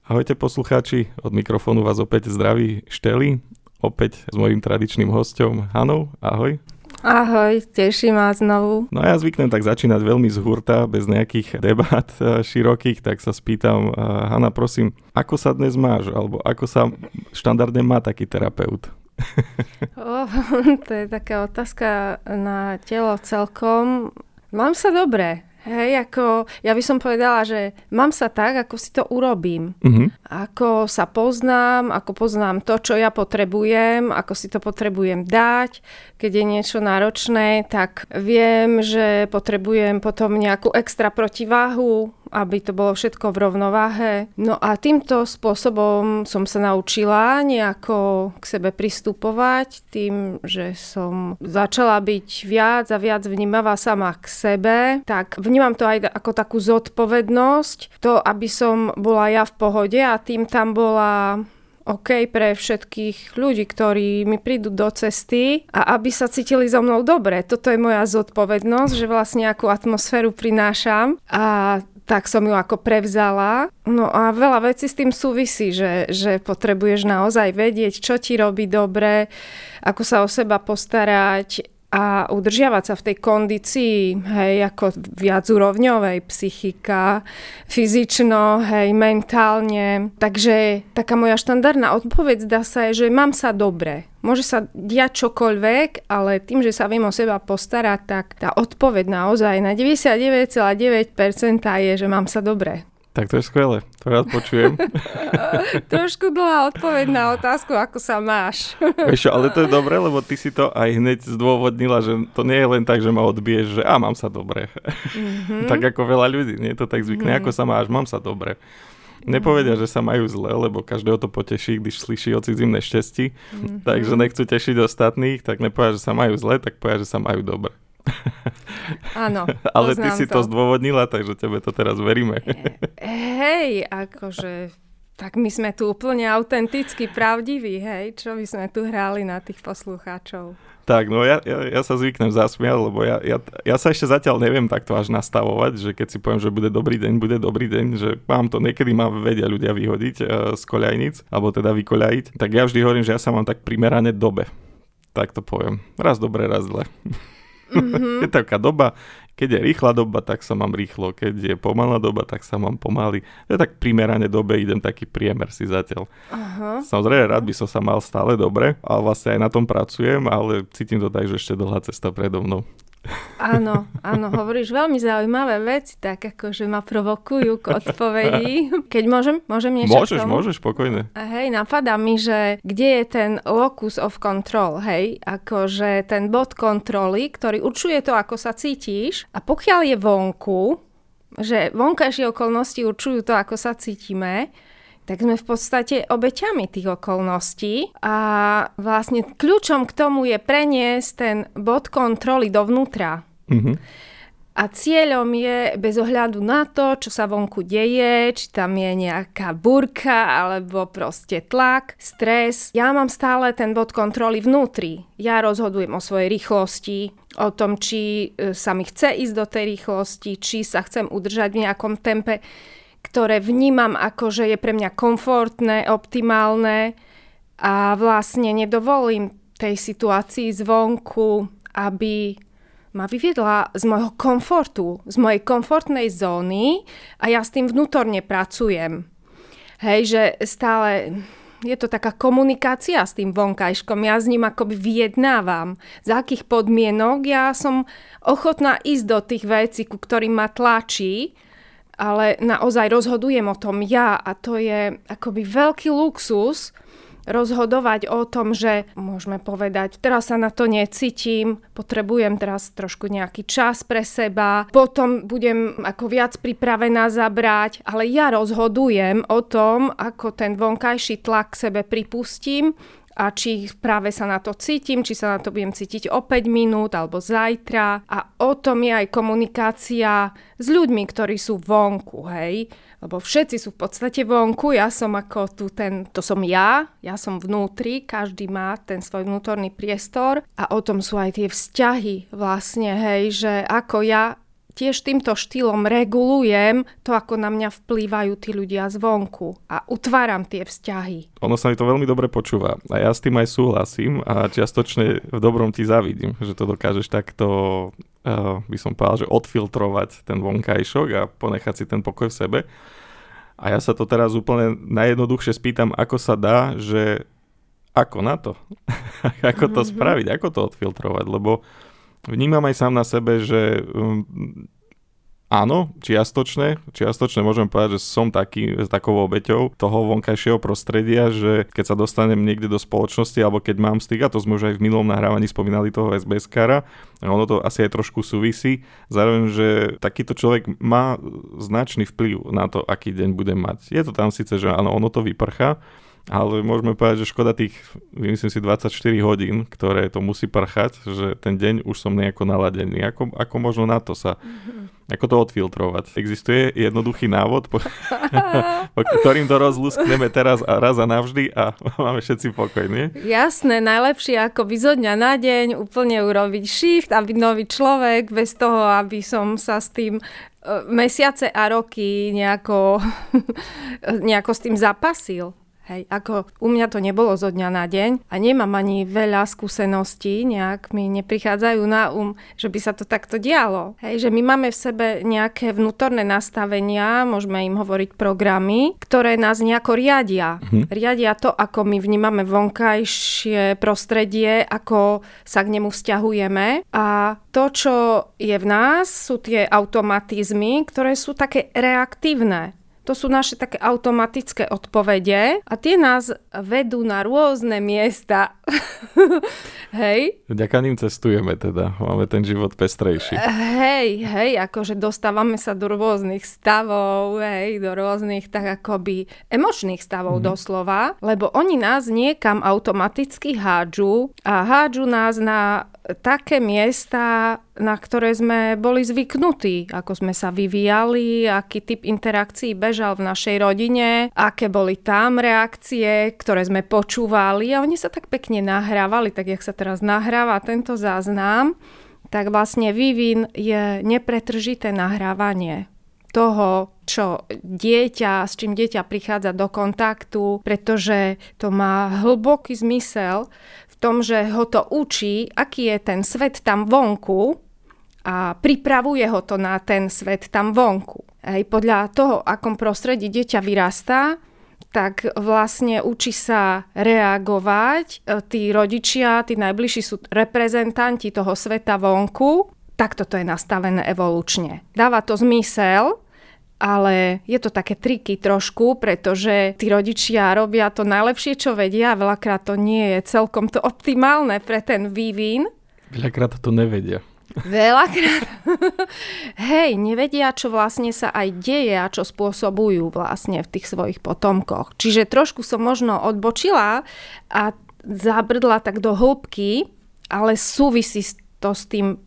Ahojte poslucháči, od mikrofónu vás opäť zdraví Šteli, opäť s mojím tradičným hosťom Hanou. Ahoj. Ahoj, teším vás znovu. No ja zvyknem tak začínať veľmi z hurta, bez nejakých debát širokých, tak sa spýtam, Hana, prosím, ako sa dnes máš, alebo ako sa štandardne má taký terapeut? To je taká otázka na telo celkom. Mám sa dobre. Hej, ja by som povedala, že mám sa tak, ako si to urobím. Ako sa poznám, ako poznám to, čo ja potrebujem, ako si to potrebujem dať. Keď je niečo náročné, tak viem, že potrebujem potom nejakú extra protiváhu, aby to bolo všetko v rovnováhe. No a týmto spôsobom som sa naučila nejako k sebe pristupovať, tým, že som začala byť viac a viac vnímavá sama k sebe, tak vnímam to aj ako takú zodpovednosť, to, aby som bola ja v pohode a tým tam bola OK pre všetkých ľudí, ktorí mi prídu do cesty a aby sa cítili so mnou dobre. Toto je moja zodpovednosť, že vlastne akú atmosféru prinášam a tak som ju ako prevzala. No a veľa vecí s tým súvisí, že potrebuješ naozaj vedieť, čo ti robí dobre, ako sa o seba postarať a udržiavať sa v tej kondícii, hej, ako viacúrovňovej, psychika, fyzično, hej, mentálne. Takže taká moja štandardná odpoveď dá sa je, že mám sa dobre. Môže sa diať čokoľvek, ale tým, že sa viem o seba postarať, tak tá odpoveď naozaj na 99,9% je, že mám sa dobre. Tak to je skvelé, to rád počujem. Trošku dlhá odpoveď na otázku, ako sa máš. Vieš čo, ale to je dobré, lebo ty si to aj hneď zdôvodnila, že to nie je len tak, že ma odbiješ, že mám sa dobre. Tak ako veľa ľudí, nie je to tak zvykné, ako sa máš, mám sa dobre. Nepovedia, že sa majú zle, lebo každého to poteší, když slyší o cudzím nešťastí. Takže nechcú tešiť ostatných, tak nepovedia, že sa majú zle, tak povedia, že sa majú dobre. Áno, ale ty si to zdôvodnila, takže tebe to teraz veríme. Hej, akože tak my sme tu úplne autenticky pravdiví, hej, čo by sme tu hrali na tých poslucháčov. Tak, no ja sa zvyknem zasmiať, lebo ja sa ešte zatiaľ neviem takto až nastavovať, že keď si poviem, že bude dobrý deň, že mám to, niekedy ma vedia ľudia vyhodiť z koľajnic, alebo teda vykoľajiť, tak ja vždy hovorím, že ja sa mám tak primerane dobe. Tak to poviem. Raz dobre, raz zle. Je taká doba, keď je rýchla doba, tak sa mám rýchlo, keď je pomalá doba, tak sa mám pomaly. Ja tak primerane dobe idem taký priemer si zatiaľ. Samozrejme, rád by som sa mal stále dobre, ale vlastne aj na tom pracujem, ale cítim to tak, že ešte dlhá cesta predo mnou. Áno, hovoríš veľmi zaujímavé veci, tak akože ma provokujú k odpovedi. Keď môžem niečo k tomu? Môžeš, pokojne. Hej, napadá mi, že kde je ten locus of control, hej, akože ten bod kontroly, ktorý určuje to, ako sa cítiš a pokiaľ je vonku, že vonkajšie okolnosti určujú to, ako sa cítime, tak sme v podstate obeťami tých okolností a vlastne kľúčom k tomu je preniesť ten bod kontroly dovnútra. A cieľom je bez ohľadu na to, čo sa vonku deje, či tam je nejaká búrka alebo proste tlak, stres. Ja mám stále ten bod kontroly vnútri. Ja rozhodujem o svojej rýchlosti, o tom, či sa mi chce ísť do tej rýchlosti, či sa chcem udržať v nejakom tempe, ktoré vnímam ako, že je pre mňa komfortné, optimálne a vlastne nedovolím tej situácii zvonku, aby ma vyviedla z môjho komfortu, z mojej komfortnej zóny a ja s tým vnútorne pracujem. Hej, že stále je to taká komunikácia s tým vonkajškom, ja s ním akoby vyjednávam, za akých podmienok ja som ochotná ísť do tých vecí, ku ktorým ma tlačí, ale naozaj rozhodujem o tom ja a to je akoby veľký luxus rozhodovať o tom, že môžeme povedať, teraz sa na to necítim, potrebujem teraz trošku nejaký čas pre seba, potom budem ako viac pripravená zabrať, ale ja rozhodujem o tom, ako ten vonkajší tlak k sebe pripustím a či práve sa na to cítim, či sa na to budem cítiť o 5 minút alebo zajtra. A o tom je aj komunikácia s ľuďmi, ktorí sú vonku, hej. Lebo všetci sú v podstate vonku, ja som ako to som ja som vnútri, každý má ten svoj vnútorný priestor a o tom sú aj tie vzťahy vlastne, hej, že ako ja tiež týmto štýlom regulujem to, ako na mňa vplývajú tí ľudia zvonku a utváram tie vzťahy. Ono sa mi to veľmi dobre počúva a ja s tým aj súhlasím a čiastočne v dobrom ti závidím, že to dokážeš takto, by som povedal, že odfiltrovať ten vonkajšok a ponechať si ten pokoj v sebe. A ja sa to teraz úplne najjednoduchšie spýtam, ako sa dá, že ako na to? Ako to spraviť? Ako to odfiltrovať? Lebo vnímam aj sám na sebe, že áno, čiastočne môžem povedať, že som takou obeťou toho vonkajšieho prostredia, že keď sa dostanem niekde do spoločnosti, alebo keď mám styk, a to sme už aj v minulom nahrávaní spomínali toho SBS-kára, ono to asi aj trošku súvisí, zároveň, že takýto človek má značný vplyv na to, aký deň bude mať. Je to tam síce, že áno, ono to vyprchá, ale môžeme povedať, že škoda tých, myslím si, 24 hodín, ktoré to musí prchať, že ten deň už som nejako naladený. Ako možno na to sa, ako to odfiltrovať? Existuje jednoduchý návod, po ktorým to rozlúskneme teraz a raz a navždy a máme všetci pokoj, nie? Jasné, najlepšie ako byť zo dňa na deň, úplne urobiť shift a byť nový človek, bez toho, aby som sa s tým mesiace a roky nejako s tým zapasil. Hej, ako u mňa to nebolo zo dňa na deň a nemám ani veľa skúseností, nejak mi neprichádzajú na že by sa to takto dialo. Hej, že my máme v sebe nejaké vnútorné nastavenia, môžeme im hovoriť programy, ktoré nás nejako riadia. Riadia to, ako my vnímame vonkajšie prostredie, ako sa k nemu vzťahujeme a to, čo je v nás, sú tie automatizmy, ktoré sú také reaktívne. To sú naše také automatické odpovede a tie nás vedú na rôzne miesta. Hej. Vďaka ním cestujeme teda, máme ten život pestrejší. Hej, akože dostávame sa do rôznych stavov, do rôznych tak akoby emočných stavov doslova, lebo oni nás niekam automaticky hádžu a hádžu nás na také miesta, na ktoré sme boli zvyknutí, ako sme sa vyvíjali, aký typ interakcií bežal v našej rodine, aké boli tam reakcie, ktoré sme počúvali a oni sa tak pekne nahrávali, tak jak sa teraz nahráva tento záznam, tak vlastne vývin je nepretržité nahrávanie toho, čo dieťa, s čím dieťa prichádza do kontaktu, pretože to má hlboký zmysel v tom, že ho to učí, aký je ten svet tam vonku a pripravuje ho to na ten svet tam vonku. Aj podľa toho, akom prostredí dieťa vyrastá, tak vlastne učí sa reagovať. Tí rodičia, tí najbližší sú reprezentanti toho sveta vonku. Takto to je nastavené evolučne. Dáva to zmysel, ale je to také triky trošku, pretože tí rodičia robia to najlepšie, čo vedia. Veľakrát to nie je celkom to optimálne pre ten vývin. Veľakrát to nevedia. Veľakrát. Hej, nevedia, čo vlastne sa aj deje a čo spôsobujú vlastne v tých svojich potomkoch. Čiže trošku som možno odbočila a zabrdla tak do hĺbky, ale súvisí to s tým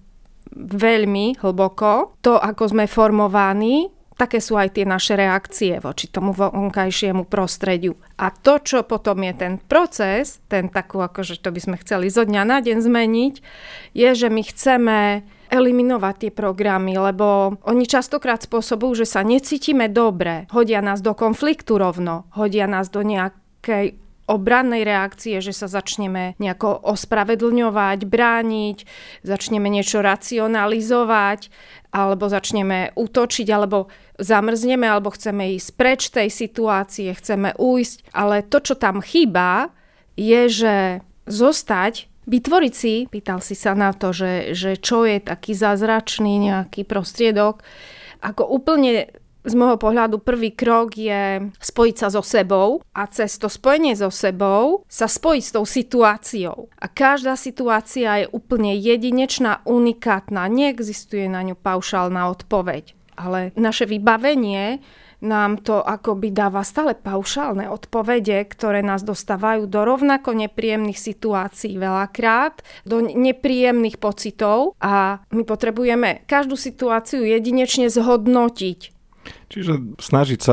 veľmi hlboko. To, ako sme formovaní, také sú aj tie naše reakcie voči tomu vonkajšiemu prostrediu. A to, čo potom je ten proces, ten takú, akože to by sme chceli zo dňa na deň zmeniť, je, že my chceme eliminovať tie programy, lebo oni častokrát spôsobujú, že sa necítime dobre. Hodia nás do konfliktu rovno, hodia nás do nejakej obrannej reakcie, že sa začneme nejako ospravedlňovať, brániť, začneme niečo racionalizovať, alebo začneme útočiť, alebo zamrzneme, alebo chceme ísť preč tej situácie, chceme ujsť. Ale to, čo tam chýba, je, že zostať, vytvoriť si, pýtal si sa na to, že čo je taký zázračný nejaký prostriedok, ako úplne z môjho pohľadu prvý krok je spojiť sa so sebou a cez to spojenie so sebou sa spojiť s tou situáciou. A každá situácia je úplne jedinečná, unikátna, neexistuje na ňu paušálna odpoveď. Ale naše vybavenie nám to akoby dáva stále paušálne odpovede, ktoré nás dostávajú do rovnako nepríjemných situácií veľakrát, do nepríjemných pocitov a my potrebujeme každú situáciu jedinečne zhodnotiť. Čiže snažiť sa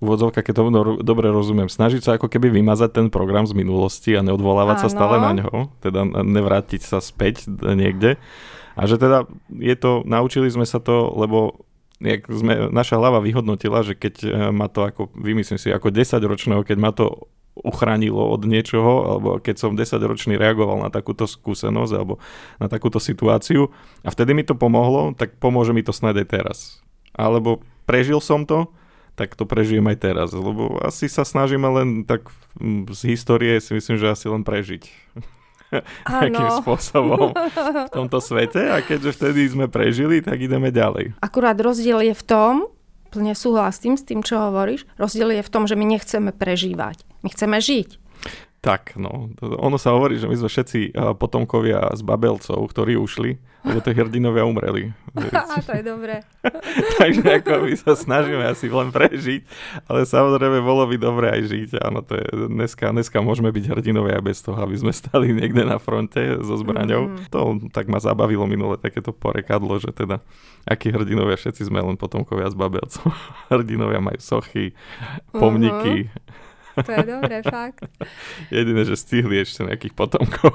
úvodzovka, keď to dobre rozumiem, snažiť sa ako keby vymazať ten program z minulosti a neodvolávať sa stále na ňo, teda nevrátiť sa späť niekde. A že teda naučili sme sa to, lebo naša hlava vyhodnotila, že keď ma to ako, vymyslím si, ako 10-ročného, keď ma to uchránilo od niečoho, alebo keď som 10-ročný reagoval na takúto skúsenosť alebo na takúto situáciu a vtedy mi to pomohlo, tak pomôže mi to snáď aj teraz. Alebo prežil som to, tak to prežijem aj teraz, lebo asi sa snažíme len tak z histórie si myslím, že asi len prežiť nejakým spôsobom v tomto svete a keďže vtedy sme prežili, tak ideme ďalej. Akurát rozdiel je v tom, plne súhlasím s tým, čo hovoríš, rozdiel je v tom, že my nechceme prežívať, my chceme žiť. Tak, no. Ono sa hovorí, že my sme všetci potomkovia z Babelcov, ktorí ušli, lebo tí hrdinovia umreli. To je dobré. Takže ako my sa snažíme asi len prežiť, ale samozrejme bolo by dobré aj žiť. Áno, to je dneska môžeme byť hrdinovia bez toho, aby sme stali niekde na fronte so zbraňou. To tak ma zabavilo minule takéto porekadlo, že teda akí hrdinovia, všetci sme len potomkovia z Babelcov. Hrdinovia majú sochy, pomníky. To je dobré, fakt. Jediné, že stihli ešte nejakých potomkov.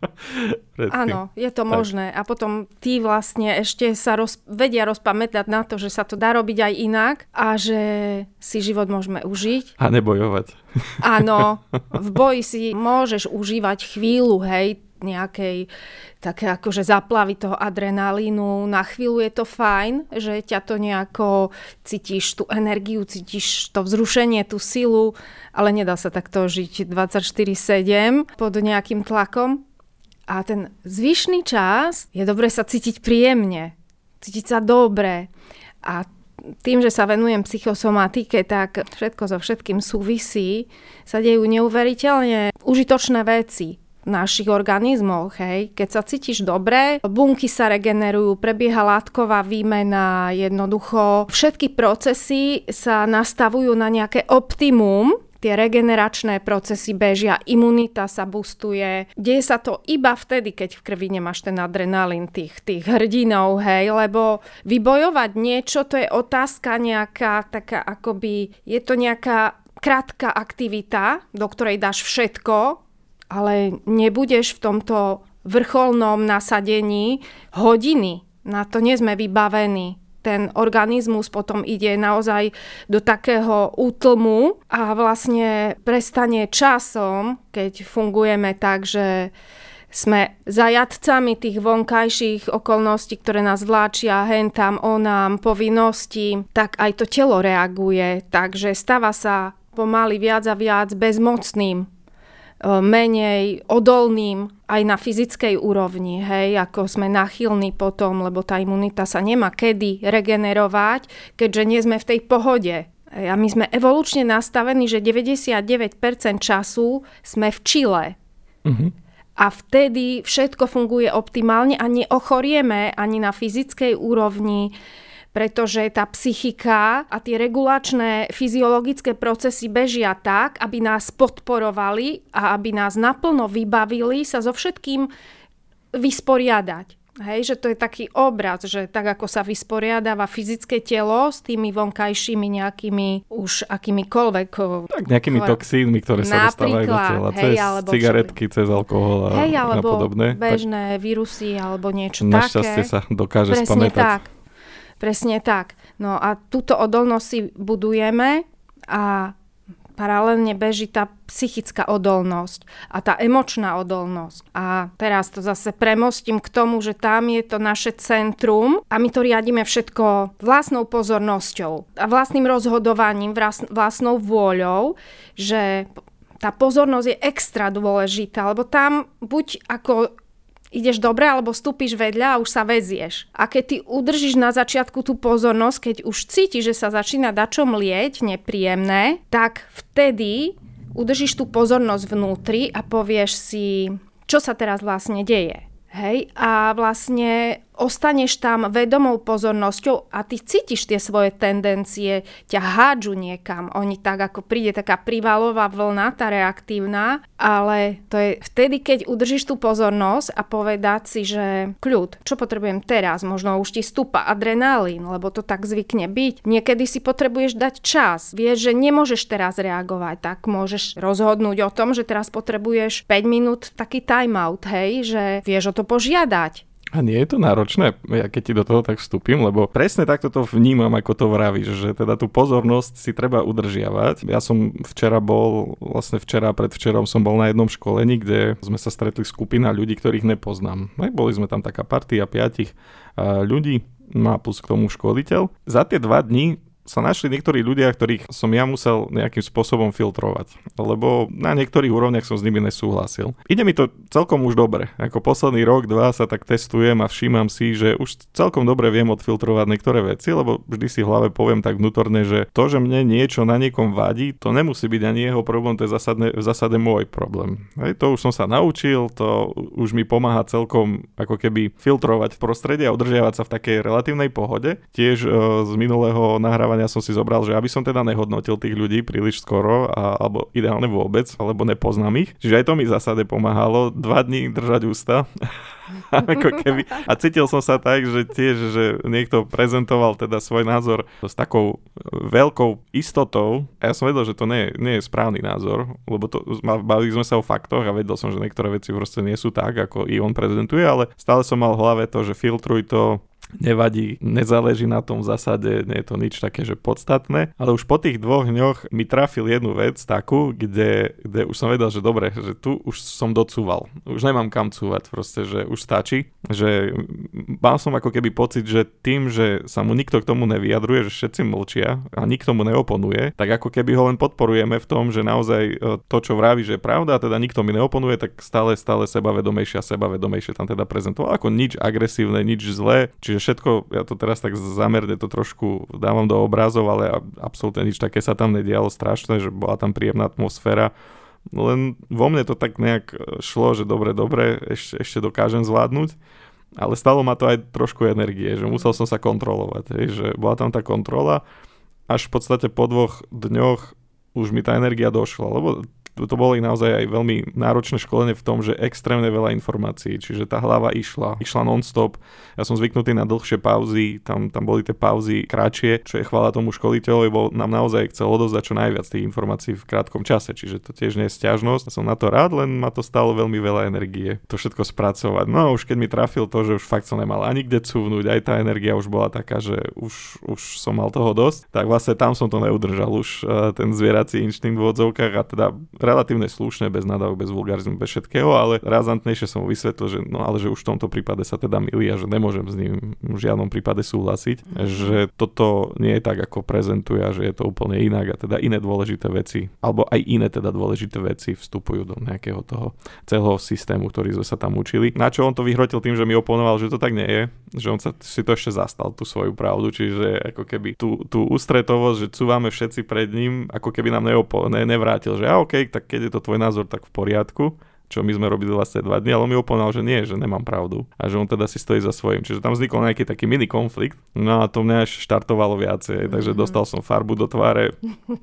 Áno, je to možné. A potom tí vlastne ešte sa vedia rozpamätať na to, že sa to dá robiť aj inak a že si život môžeme užiť. A nebojovať. Áno, v boji si môžeš užívať chvíľu, hej, nejakej také akože zaplavy toho adrenalínu. Na chvíľu je to fajn, že ťa to nejako cítiš tú energiu, cítiš to vzrušenie, tú silu, ale nedá sa takto žiť 24/7 pod nejakým tlakom. A ten zvyšný čas je dobre sa cítiť príjemne, cítiť sa dobre. A tým, že sa venujem psychosomatike, tak všetko so všetkým súvisí, sa dejú neuveriteľne užitočné veci v našich organizmoch, hej. Keď sa cítiš dobre, bunky sa regenerujú, prebieha látková výmena, jednoducho všetky procesy sa nastavujú na nejaké optimum, tie regeneračné procesy bežia, imunita sa boostuje. Deje sa to iba vtedy, keď v krvi nemáš ten adrenalín tých hrdinov, hej, lebo vybojovať niečo, to je otázka nejaká, taká akoby, je to nejaká krátka aktivita, do ktorej dáš všetko, ale nebudeš v tomto vrcholnom nasadení hodiny. Na to nie sme vybavení. Ten organizmus potom ide naozaj do takého útlmu a vlastne prestane časom, keď fungujeme tak, že sme zajatcami tých vonkajších okolností, ktoré nás vláčia hentam, onám, povinnosti, tak aj to telo reaguje. Takže stáva sa pomaly viac a viac bezmocným, menej odolným aj na fyzickej úrovni, hej, ako sme nachylní potom, lebo tá imunita sa nemá kedy regenerovať, keďže nie sme v tej pohode. A my sme evolučne nastavení, že 99% času sme v čile. A vtedy všetko funguje optimálne a neochorieme ani na fyzickej úrovni, pretože tá psychika a tie regulačné fyziologické procesy bežia tak, aby nás podporovali a aby nás naplno vybavili sa so všetkým vysporiadať. Hej, že to je taký obraz, že tak ako sa vysporiadáva fyzické telo s tými vonkajšími nejakými už akýmikoľvek... Tak nejakými toxínmi, ktoré sa dostávajú do tela. Cez cigaretky, cez alkohol a podobné. Bežné vírusy alebo niečo také. Našťastie sa dokáže spamätať. Presne tak. No a túto odolnosť si budujeme a paralelne beží tá psychická odolnosť a tá emočná odolnosť. A teraz to zase premostím k tomu, že tam je to naše centrum a my to riadíme všetko vlastnou pozornosťou a vlastným rozhodovaním, vlastnou vôľou, že tá pozornosť je extra dôležitá, lebo tam buď ako ideš dobre, alebo vstúpiš vedľa a už sa vezieš. A keď ty udržíš na začiatku tú pozornosť, keď už cítiš, že sa začína dačo mlieť, nepríjemné, tak vtedy udržíš tú pozornosť vnútri a povieš si, čo sa teraz vlastne deje. Hej? A vlastne ostaneš tam vedomou pozornosťou a ty cítiš tie svoje tendencie, ťa hádžu niekam. Oni tak ako príde taká privalová vlna, tá reaktívna, ale to je vtedy, keď udržíš tú pozornosť a povedať si, že kľud, čo potrebujem teraz? Možno už ti stúpa adrenalín, lebo to tak zvykne byť. Niekedy si potrebuješ dať čas. Vieš, že nemôžeš teraz reagovať, tak môžeš rozhodnúť o tom, že teraz potrebuješ 5 minút taký timeout, hej, že vieš o to požiadať. A nie je to náročné, ja keď ti do toho tak vstúpim, lebo presne takto to vnímam, ako to vravíš, že teda tú pozornosť si treba udržiavať. Ja som včera predvčerom som bol na jednom školení, kde sme sa stretli skupina ľudí, ktorých nepoznám. Boli sme tam taká partia 5 ľudí, no a plus k tomu školiteľ. Za tie 2 dní sa našli niektorí ľudia, ktorých som ja musel nejakým spôsobom filtrovať, lebo na niektorých úrovniach som s nimi nesúhlasil. Ide mi to celkom už dobre. Ako posledný rok, 2 sa tak testujem a všímam si, že už celkom dobre viem odfiltrovať niektoré veci, lebo vždy si v hlave poviem tak vnútorne, že to, že mne niečo na niekom vadí, to nemusí byť ani jeho problém, to je v zásade môj problém. Hej, to už som sa naučil, to už mi pomáha celkom ako keby filtrovať prostredie a udržiavať sa v takej relatívnej pohode. Tiež z minulého nahrávania som si zobral, že aby som teda nehodnotil tých ľudí príliš skoro, alebo ideálne vôbec, alebo nepoznám ich. Čiže aj to mi v zásade pomáhalo 2 dní držať ústa. Ako keby. A cítil som sa tak, že tiež, že niekto prezentoval teda svoj názor s takou veľkou istotou. A ja som vedel, že to nie je správny názor, lebo bavili sme sa o faktoch a vedel som, že niektoré veci proste nie sú tak, ako i on prezentuje, ale stále som mal v hlave to, že filtruj to, nevadí, nezáleží na tom v zásade, nie je to nič také, že podstatné, ale už po tých 2 dňoch mi trafil jednu vec takú, kde už som vedel, že dobre, že tu už som docúval. Už nemám kam cúvať, proste, že už stačí, že mal som ako keby pocit, že tým, že sa mu nikto k tomu nevyjadruje, že všetci mlčia a nikto mu neoponuje, tak ako keby ho len podporujeme v tom, že naozaj to, čo vraví, že je pravda, a teda nikto mi neoponuje, tak stále sebavedomejšie tam teda prezentoval, ako nič agresívne, nič zlé, čiže všetko, ja to teraz tak zamerne to trošku dávam do obrazov, ale absolútne nič také sa tam nedialo strašné, že bola tam príjemná atmosféra. Len vo mne to tak nejak šlo, že dobre, ešte dokážem zvládnuť, ale stalo ma to aj trošku energie, že musel som sa kontrolovať, že bola tam tá kontrola, až v podstate po 2 dňoch už mi tá energia došla, lebo to bolo naozaj aj veľmi náročné školenie v tom, že extrémne veľa informácií, čiže tá hlava išla non-stop. Ja som zvyknutý na dlhšie pauzy, tam boli tie pauzy kratšie, čo je chvála tomu školiteľovi, bo nám naozaj chcel odovzdať čo najviac tých informácií v krátkom čase, čiže to tiež nie je sťažnosť. Som na to rád, len ma to stálo veľmi veľa energie to všetko spracovať. No a už keď mi trafil to, že už fakt som nemal ani kde cúvnuť, aj tá energia už bola taká, že už som mal toho dosť, tak vlastne tam som to neudržal už ten zvierací inštinkt v odzovkách a teda relatívne slušne, bez nadávok, bez vulgarizmu, bez všetkého, ale razantnejšie som mu vysvetlil, že že už v tomto prípade sa teda mýli a že nemôžem s ním v žiadnom prípade súhlasiť, že toto nie je tak, ako prezentuje a že je to úplne inak a teda iné dôležité veci, alebo aj iné teda dôležité veci vstupujú do nejakého toho celého systému, ktorý sme sa tam učili. Na čo on to vyhrotil tým, že mi oponoval, že to tak nie je, že on si to ešte zastal, tú svoju pravdu, čiže ako keby tú ústretovosť, že cúvame všetci pred ním, ako keby nám nevrátil, že OK, tak keď je to tvoj názor, tak v poriadku, čo my sme robili vlastne 2 dni, ale on mi oponoval, že nie, že nemám pravdu a že on teda si stojí za svojím. Čiže tam vznikol nejaký taký mini konflikt, no a to mňa až štartovalo viacej, takže dostal som farbu do tváre.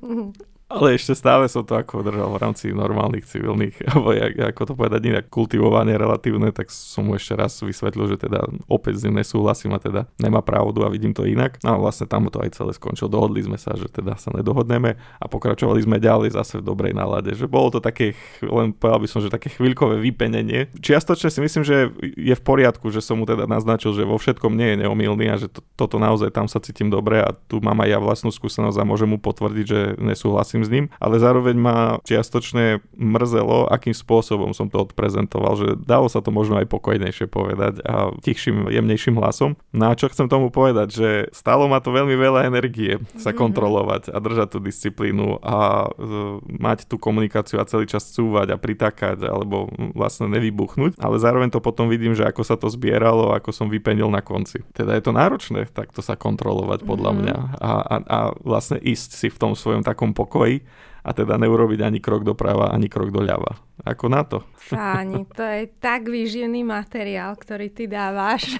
Ale ešte stále som to ako držal v rámci normálnych civilných, alebo ako to povedať inak, kultivovanie relatívne, tak som mu ešte raz vysvetlil, že teda opäť s ním nesúhlasím a teda nemá pravdu a vidím to inak. No a vlastne tam to aj celé skončilo. Dohodli sme sa, že teda sa nedohodneme a pokračovali sme ďalej zase v dobrej nálade. Že bolo to také, len povedal by som, že také chvíľkové vypenenie. Čiastočne si myslím, že je v poriadku, že som mu teda naznačil, že vo všetkom nie je neomylný a že toto naozaj tam sa cítim dobre a tu mám aj ja vlastnú skúsenosť a môžem mu potvrdiť, že nesúhlasím s ním, ale zároveň ma čiastočne mrzelo, akým spôsobom som to odprezentoval, že dalo sa to možno aj pokojnejšie povedať a tichším, jemnejším hlasom. No a čo chcem tomu povedať, že stalo ma to veľmi veľa energie sa kontrolovať a držať tú disciplínu a mať tú komunikáciu a celý čas cúvať a pritakať alebo vlastne nevybuchnúť, ale zároveň to potom vidím, že ako sa to zbieralo, ako som vypenil na konci. Teda je to náročné takto sa kontrolovať podľa mňa a vlastne ísť si v tom svojom takom pokoji ďalej a teda neurobiť ani krok doprava, ani krok doľava. Ako na to? Páni, to je tak výživný materiál, ktorý ty dávaš.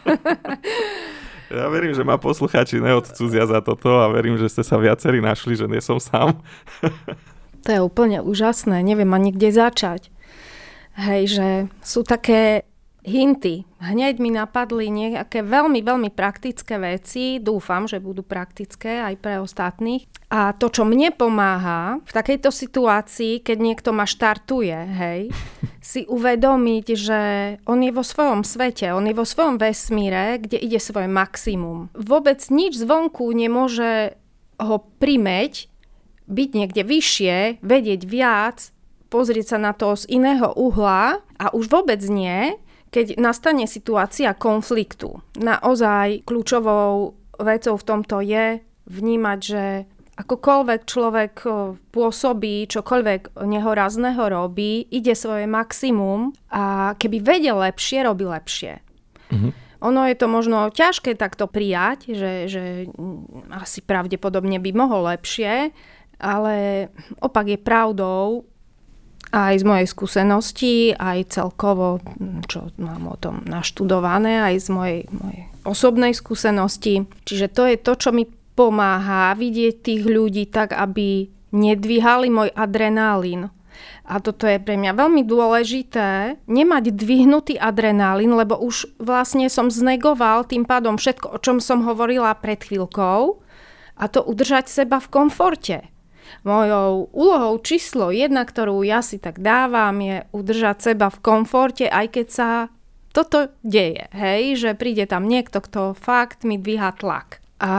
Ja verím, že ma poslucháči neodcudzia za toto a verím, že ste sa viacerí našli, že nie som sám. To je úplne úžasné, neviem ani kde začať. Hej, že sú také hinty. Hneď mi napadli nejaké veľmi, veľmi praktické veci. Dúfam, že budú praktické aj pre ostatných. A to, čo mne pomáha v takejto situácii, keď niekto ma štartuje, hej, si uvedomiť, že on je vo svojom svete, on je vo svojom vesmíre, kde ide svoje maximum. Vôbec nič zvonku nemôže ho primeť, byť niekde vyššie, vedieť viac, pozrieť sa na to z iného uhla a už vôbec nie, keď nastane situácia konfliktu. Naozaj kľúčovou vecou v tomto je vnímať, že akokoľvek človek pôsobí, čokoľvek nehorazného robí, ide svoje maximum a keby vedel lepšie, robí lepšie. Ono je to možno ťažké takto prijať, že asi pravdepodobne by mohol lepšie, ale opak je pravdou. Aj z mojej skúsenosti, aj celkovo, čo mám o tom naštudované, aj z mojej osobnej skúsenosti. Čiže to je to, čo mi pomáha vidieť tých ľudí tak, aby nedvíhali môj adrenálin. A toto je pre mňa veľmi dôležité, nemať dvihnutý adrenálin, lebo už vlastne som znegoval tým pádom všetko, o čom som hovorila pred chvíľkou, a to udržať seba v komforte. Mojou úlohou číslo 1, ktorú ja si tak dávam, je udržať seba v komforte, aj keď sa toto deje. Hej, že príde tam niekto, kto fakt mi dvíha tlak. A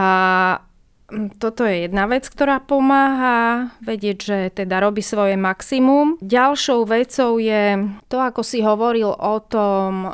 toto je jedna vec, ktorá pomáha vedieť, že teda robí svoje maximum. Ďalšou vecou je to, ako si hovoril o tom,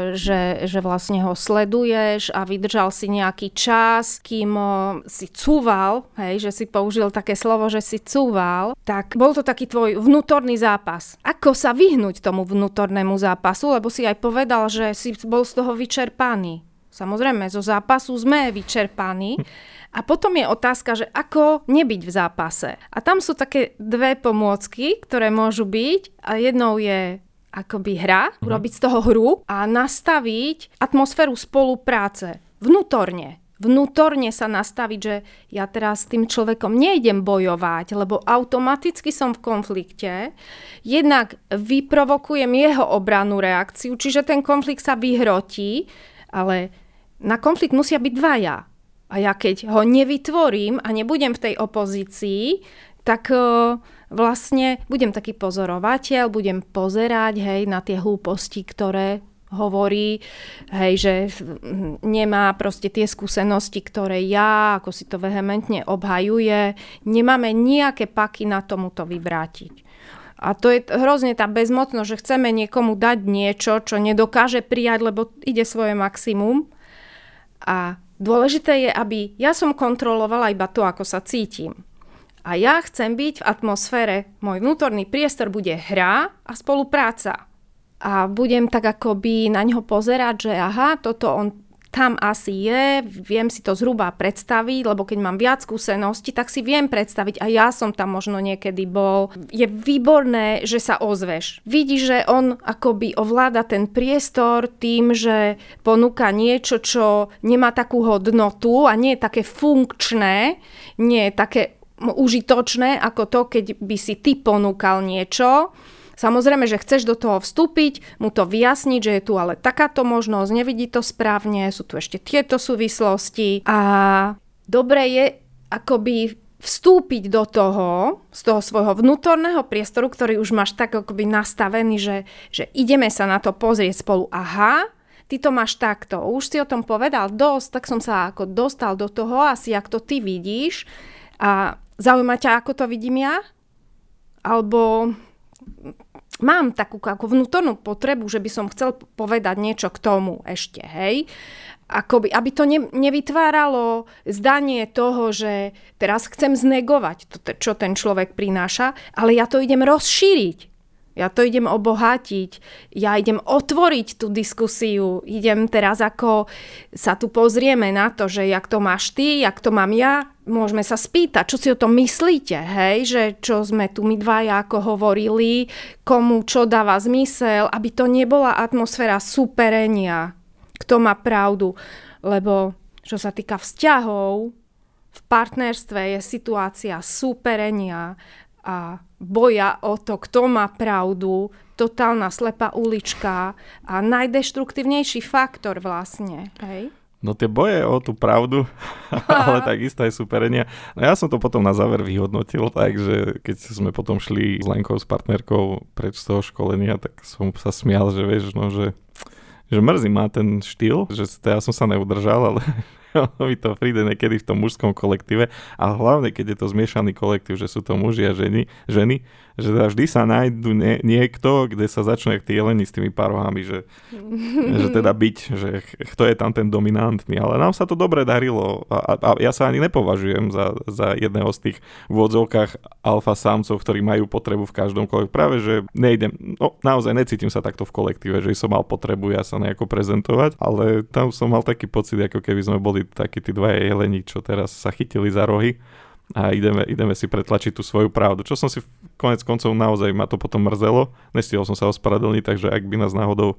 že vlastne ho sleduješ a vydržal si nejaký čas, kým si cúval, hej, že si použil také slovo, že si cúval, tak bol to taký tvoj vnútorný zápas. Ako sa vyhnúť tomu vnútornému zápasu, lebo si aj povedal, že si bol z toho vyčerpaný. Samozrejme, zo zápasu sme vyčerpaní. A potom je otázka, že ako nebyť v zápase. A tam sú také dve pomôcky, ktoré môžu byť. A jednou je akoby hra, urobiť z toho hru a nastaviť atmosféru spolupráce vnútorne. Vnútorne sa nastaviť, že ja teraz s tým človekom nejdem bojovať, lebo automaticky som v konflikte. Jednak vyprovokujem jeho obrannú reakciu, čiže ten konflikt sa vyhrotí, ale na konflikt musia byť dvaja. A ja keď ho nevytvorím a nebudem v tej opozícii, tak vlastne budem taký pozorovateľ, budem pozerať, hej, na tie hlúposti, ktoré hovorí, hej, že nemá proste tie skúsenosti, ktoré ja, ako si to vehementne obhajuje, nemáme nejaké paky na tomu to vyvrátiť. A to je hrozne tá bezmocnosť, že chceme niekomu dať niečo, čo nedokáže prijať, lebo ide svoje maximum. A dôležité je, aby ja som kontrolovala iba to, ako sa cítim. A ja chcem byť v atmosfére, môj vnútorný priestor bude hra a spolupráca. A budem tak akoby na ňo pozerať, že aha, toto on tam asi je, viem si to zhruba predstaviť, lebo keď mám viac skúseností, tak si viem predstaviť a ja som tam možno niekedy bol. Je výborné, že sa ozveš. Vidíš, že on akoby ovláda ten priestor tým, že ponúka niečo, čo nemá takú hodnotu a nie je také funkčné, nie je také užitočné ako to, keď by si ty ponúkal niečo. Samozrejme, že chceš do toho vstúpiť, mu to vyjasniť, že je tu ale takáto možnosť, nevidí to správne, sú tu ešte tieto súvislosti a dobre je akoby vstúpiť do toho, z toho svojho vnútorného priestoru, ktorý už máš tak akoby nastavený, že ideme sa na to pozrieť spolu. Aha, ty to máš takto, už si o tom povedal dosť, tak som sa ako dostal do toho, asi ako to ty vidíš a zaujíma ťa, ako to vidím ja? Alebo mám takú ako vnútornú potrebu, že by som chcel povedať niečo k tomu ešte, hej. Akoby, aby to nevytváralo zdanie toho, že teraz chcem znegovať to, čo ten človek prináša, ale ja to idem rozšíriť. Ja to idem obohatiť. Ja idem otvoriť tú diskusiu. Idem teraz ako sa tu pozrieme na to, že jak to máš ty, jak to mám ja môžeme sa spýtať, čo si o tom myslíte, hej, že čo sme tu my dvaja ako hovorili, komu čo dáva zmysel, aby to nebola atmosféra súperenia, kto má pravdu, lebo čo sa týka vzťahov, v partnerstve je situácia súperenia a boja o to, kto má pravdu, totálna slepá ulička a najdeštruktívnejší faktor vlastne, hej? No tie boje o tú pravdu, ale takisto aj súperenia. No ja som to potom na záver vyhodnotil, takže keď sme potom šli s Lenkou, s partnerkou preč z toho školenia, tak som sa smial, že vieš, no, že mrzí má ten štýl, že ja som sa neudržal, ale mi to príde niekedy v tom mužskom kolektíve a hlavne, keď je to zmiešaný kolektív, že sú to muži a ženy, že vždy sa nájdu niekto, kde sa začnú jak tí jeleni s tými parohami, že teda byť, že kto je tam ten dominantný, ale nám sa to dobre darilo a ja sa ani nepovažujem za jedného z tých v odzovkách alfa sámcov, ktorí majú potrebu v každom kolektíve. Práve, že nejdem, no naozaj necítim sa takto v kolektíve, že som mal potrebu ja sa nejako prezentovať, ale tam som mal taký pocit, ako keby sme boli takí tí dvaja jeleni, čo teraz sa chytili za rohy a ideme si pretlačiť tú svoju pravdu. Čo som si konec koncov naozaj ma to potom mrzelo. Nestihol som sa ospravedlniť, takže ak by nás náhodou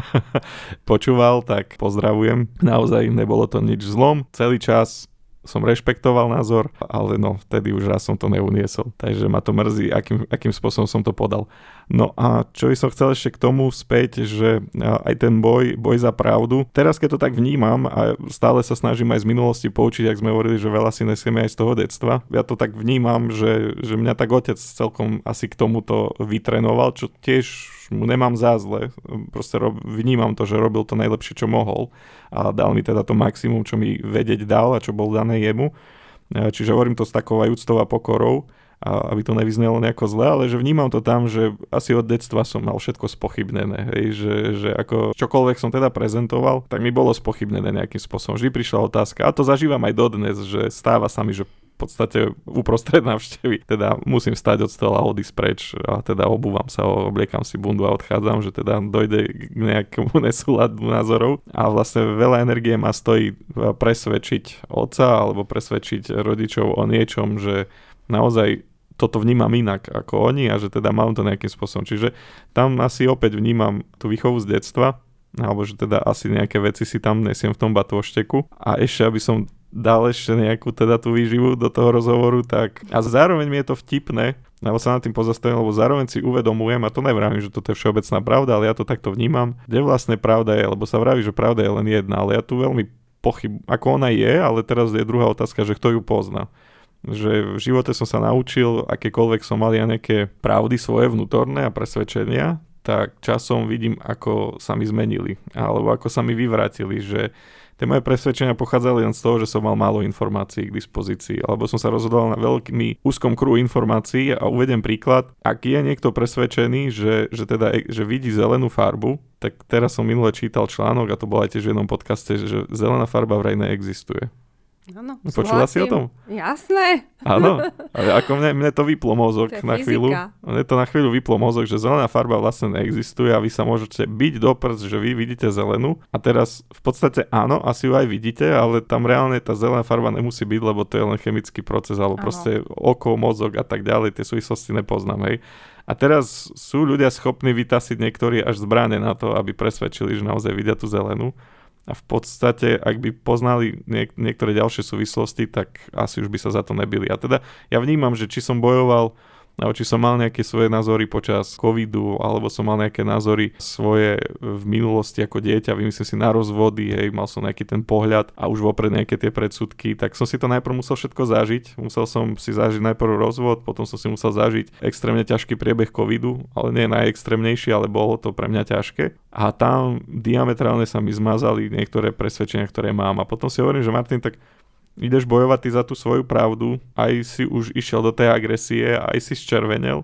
počúval, tak pozdravujem. Naozaj nebolo to nič zlom. Celý čas som rešpektoval názor, ale no, vtedy už raz som to neuniesol. Takže ma to mrzí, akým spôsobom som to podal. No a čo by som chcel ešte k tomu späť, že aj ten boj za pravdu. Teraz, keď to tak vnímam a stále sa snažím aj z minulosti poučiť, ak sme hovorili, že veľa si nesieme aj z toho detstva. Ja to tak vnímam, že mňa tak otec celkom asi k tomuto vytrenoval, čo tiež mu nemám za zle. Proste vnímam to, že robil to najlepšie, čo mohol. A dal mi teda to maximum, čo mi vedieť dal a čo bol dané jemu. Čiže hovorím to s takou aj úctou a pokorou, aby to nevyznelo nejako zle, ale že vnímam to tam, že asi od detstva som mal všetko spochybnené. Hej, že ako čokoľvek som teda prezentoval, tak mi bolo spochybnené nejakým spôsobom. Vždy prišla otázka, a to zažívam aj dodnes, že stáva sa mi, že v podstate uprostred návštevy teda musím stať od stola, odísť preč a teda obúvam sa, obliekam si bundu a odchádzam, že teda dojde k nejakému nesúladu názorov a vlastne veľa energie ma stojí presvedčiť otca alebo presvedčiť rodičov o niečom, že naozaj toto vnímam inak ako oni a že teda mám to nejakým spôsobom. Čiže tam asi opäť vnímam tú výchovu z detstva, alebo že teda asi nejaké veci si tam nesiem v tom batôšteku a ešte aby som dal ešte nejakú teda tú výživu do toho rozhovoru, tak a zároveň mi je to vtipné, alebo sa nad tým pozastavím, lebo zároveň si uvedomujem, a to nevravím, že toto je všeobecná pravda, ale ja to takto vnímam, kde vlastne pravda je, lebo sa vraví, že pravda je len jedna, ale ja tu veľmi ako ona je, ale teraz je druhá otázka, že kto ju pozná. Že v živote som sa naučil, akékoľvek som mal ja nejaké pravdy svoje vnútorné a presvedčenia, tak časom vidím, ako sa mi zmenili, alebo ako sa mi vyvrátili, že tie moje presvedčenia pochádzali len z toho, že som mal málo informácií k dispozícii, alebo som sa rozhodoval na veľkým úzkom kruhu informácií a uvedem príklad, ak je niekto presvedčený, že vidí zelenú farbu, tak teraz som minule čítal článok, a to bolo aj tiež v jednom podcaste, že zelená farba vraj neexistuje. Áno, počula si o tom? Jasné. Áno, ale ako mne to vyplo mozog na chvíľu. Mne to na chvíľu vyplo mozog, že zelená farba vlastne neexistuje a vy sa môžete byť do prst, že vy vidíte zelenú a teraz v podstate áno, asi ju aj vidíte, ale tam reálne tá zelená farba nemusí byť, lebo to je len chemický proces, alebo proste oko, mozog a tak ďalej, tie súvislosti nepoznám, hej. A teraz sú ľudia schopní vytasiť niektorí až zbrane na to, aby presvedčili, že naozaj vidia tú zelenú. A v podstate, ak by poznali niektoré ďalšie súvislosti, tak asi už by sa za to nebili. A teda ja vnímam, že či som bojoval, alebo či som mal nejaké svoje názory počas covidu, alebo som mal nejaké názory svoje v minulosti ako dieťa, vymyslím si na rozvody, hej, mal som nejaký ten pohľad a už vopred nejaké tie predsudky, tak som si to najprv musel všetko zažiť. Musel som si zažiť najprv rozvod, potom som si musel zažiť extrémne ťažký priebeh covidu, ale nie najextrémnejší, ale bolo to pre mňa ťažké. A tam diametrálne sa mi zmazali niektoré presvedčenia, ktoré mám. A potom si hovorím, že Martin, tak ideš bojovať ty za tú svoju pravdu, aj si už išiel do tej agresie, aj si zčervenel.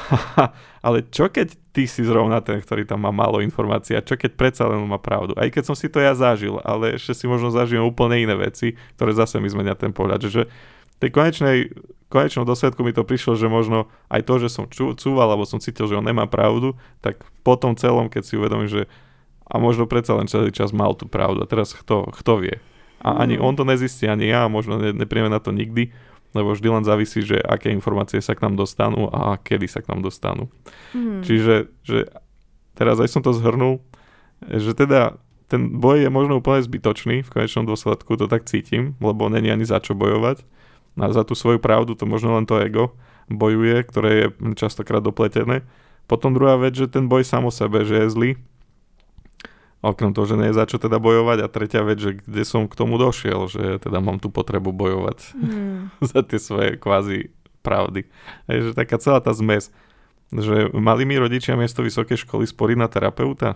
Ale čo keď ty si zrovna ten, ktorý tam má málo informácií a čo keď predsa len má pravdu? Aj keď som si to ja zažil, ale ešte si možno zažijem úplne iné veci, ktoré zase mi zmenia ten pohľad. Že tej konečnom dosledku mi to prišlo, že možno aj to, že som cúval, alebo som cítil, že on nemá pravdu, tak po tom celom, keď si uvedomím, že a možno predsa len celý čas mal tú pravdu. A teraz kto vie? A ani on to nezistí, ani ja, možno nepríjeme na to nikdy, lebo vždy len závisí, že aké informácie sa k nám dostanú a kedy sa k nám dostanú. Čiže že teraz aj som to zhrnul, že teda ten boj je možno úplne zbytočný, v konečnom dôsledku to tak cítim, lebo není ani za čo bojovať. A za tú svoju pravdu to možno len to ego bojuje, ktoré je častokrát dopletené. Potom druhá vec, že ten boj sám o sebe, že je zlý. Okrem toho, že nie je za čo teda bojovať. A tretia vec, že kde som k tomu došiel, že teda mám tú potrebu bojovať za tie svoje kvázi pravdy. Je, že taká celá tá zmes, že mali mi rodičia miesto vysokej školy sporiť na terapeuta?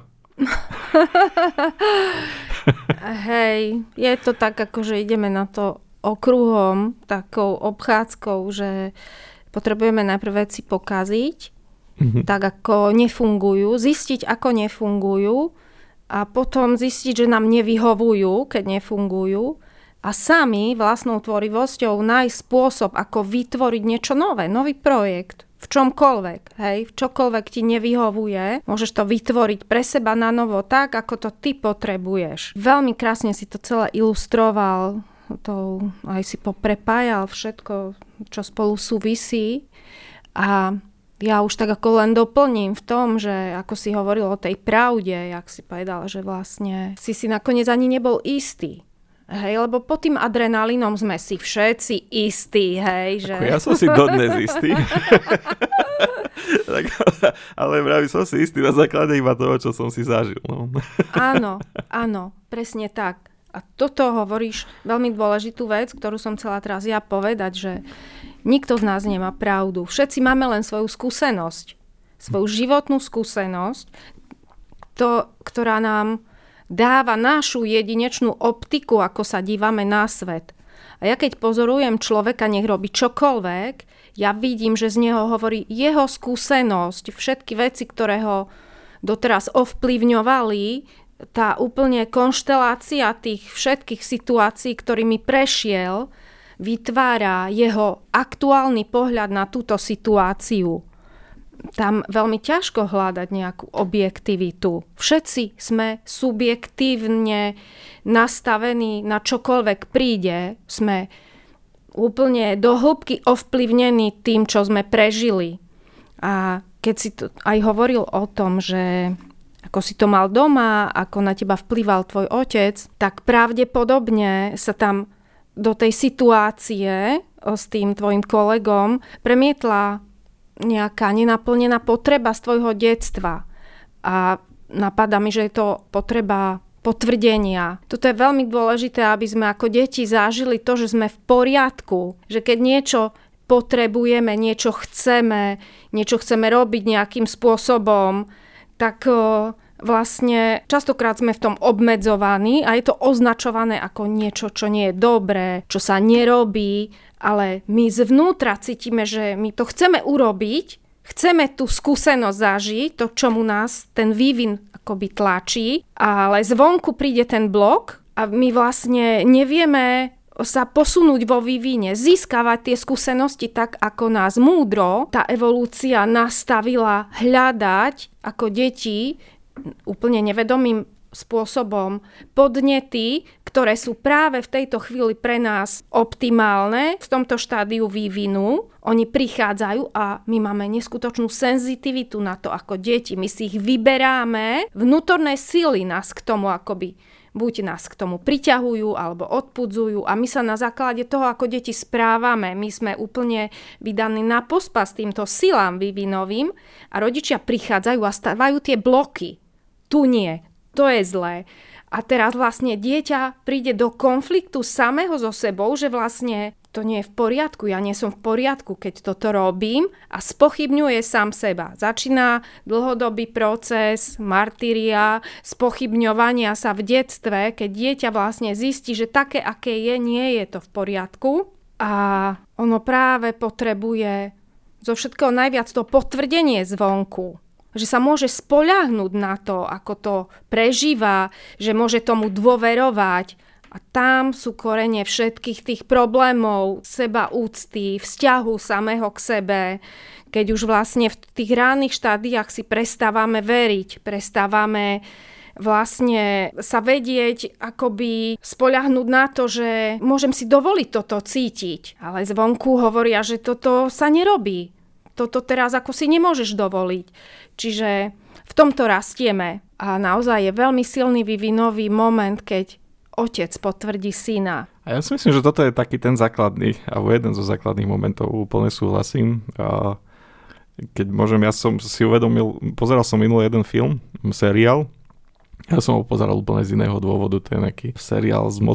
Hej, je to tak, ako že ideme na to okruhom, takou obchádzkou, že potrebujeme najprv veci pokaziť, tak ako nefungujú, zistiť, ako nefungujú a potom zistiť, že nám nevyhovujú, keď nefungujú a sami vlastnou tvorivosťou nájsť spôsob, ako vytvoriť niečo nové, nový projekt. V čomkoľvek, hej, v čokoľvek ti nevyhovuje, môžeš to vytvoriť pre seba na novo tak, ako to ty potrebuješ. Veľmi krásne si to celé ilustroval, to aj si poprepájal všetko, čo spolu súvisí a ja už tak ako len doplním v tom, že ako si hovoril o tej pravde, jak si povedal, že vlastne si nakoniec ani nebol istý. Hej, lebo pod tým adrenalínom sme si všetci istí, hej. Že... Ja som si dodnes istý. Tak, ale vraví, som si istý na základe iba toho, čo som si zažil. No. Áno, presne tak. A toto hovoríš veľmi dôležitú vec, ktorú som chcela teraz ja povedať, že nikto z nás nemá pravdu. Všetci máme len svoju skúsenosť. Svoju životnú skúsenosť, ktorá nám dáva našu jedinečnú optiku, ako sa dívame na svet. A ja keď pozorujem človeka, nech robí čokoľvek, ja vidím, že z neho hovorí jeho skúsenosť, všetky veci, ktoré ho doteraz ovplyvňovali, tá úplne konštelácia tých všetkých situácií, ktorými prešiel, vytvára jeho aktuálny pohľad na túto situáciu. Tam veľmi ťažko hľadať nejakú objektivitu. Všetci sme subjektívne nastavení na čokoľvek príde. Sme úplne do hĺbky ovplyvnení tým, čo sme prežili. A keď si to aj hovoril o tom, že ako si to mal doma, ako na teba vplyval tvoj otec, tak pravdepodobne sa tam do tej situácie s tým tvojim kolegom premietla nejaká nenaplnená potreba z tvojho detstva. A napadá mi, že je to potreba potvrdenia. Toto je veľmi dôležité, aby sme ako deti zažili to, že sme v poriadku. Že keď niečo potrebujeme, niečo chceme robiť nejakým spôsobom, tak vlastne častokrát sme v tom obmedzovaní a je to označované ako niečo, čo nie je dobré, čo sa nerobí, ale my zvnútra cítime, že my to chceme urobiť, chceme tú skúsenosť zažiť, to, čomu nás ten vývin akoby tlačí, ale zvonku príde ten blok a my vlastne nevieme sa posunúť vo vývine, získavať tie skúsenosti tak, ako nás múdro tá evolúcia nastavila hľadať ako deti úplne nevedomým spôsobom podnety, ktoré sú práve v tejto chvíli pre nás optimálne v tomto štádiu vývinu. Oni prichádzajú a my máme neskutočnú senzitivitu na to ako deti. My si ich vyberáme, vnútorné sily nás k tomu akoby buď nás k tomu priťahujú alebo odpudzujú a my sa na základe toho, ako deti správame, my sme úplne vydaní na pospas týmto silám vývinovým a rodičia prichádzajú a stávajú tie bloky. Tu nie, to je zlé. A teraz vlastne dieťa príde do konfliktu samého so sebou, že vlastne to nie je v poriadku, ja nie som v poriadku, keď toto robím a spochybňuje sám seba. Začína dlhodobý proces martyria, spochybňovania sa v detstve, keď dieťa vlastne zistí, že také, aké je, nie je to v poriadku a ono práve potrebuje zo všetkého najviac to potvrdenie zvonku. Že sa môže spoľahnúť na to, ako to prežíva, že môže tomu dôverovať. A tam sú korene všetkých tých problémov, sebaúcty, vzťahu samého k sebe. Keď už vlastne v tých ranných štádiách si prestávame veriť, prestávame vlastne sa vedieť akoby spoľahnúť na to, že môžem si dovoliť toto cítiť. Ale zvonku hovoria, že toto sa nerobí. Toto teraz ako si nemôžeš dovoliť. Čiže v tomto rastieme. A naozaj je veľmi silný vývinový moment, keď otec potvrdí syna. A ja si myslím, že toto je taký ten základný, alebo jeden zo základných momentov, úplne súhlasím. A keď môžem, ja som si uvedomil, pozeral som minulý jeden film, seriál. Ja som ho pozeral úplne z iného dôvodu, to je nejaký seriál z